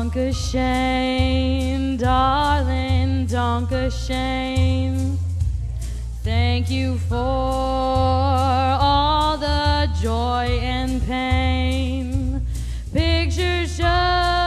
Dankeschön, darling, Dankeschön. Thank you for all the joy and pain. Pictures show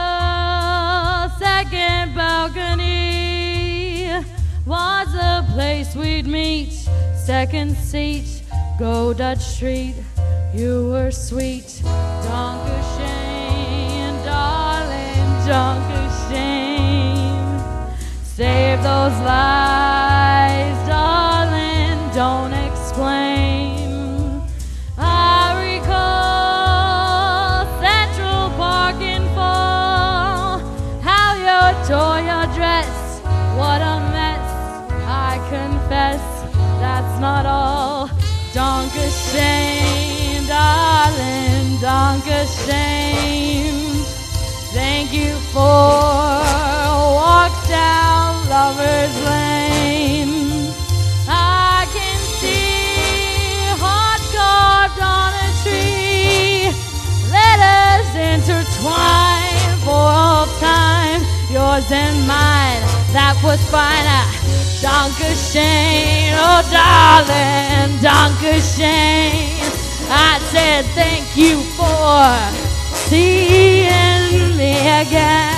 second balcony was a place we'd meet. Second seat, go Dutch Street. You were sweet. Dankeschön, darling, Dankeschön. Save those lies, darling, don't explain. I recall Central Park in fall, how you tore your dress, what a mess. I confess, that's not all. Dankeschön, darling, Dankeschön. Thank you for a walk down Lover's Lane. I can see hearts carved on a tree, letters intertwined for all time, yours and mine, that was finer. Dankeschön, oh darling, Dankeschön. I said thank you for seeing me again.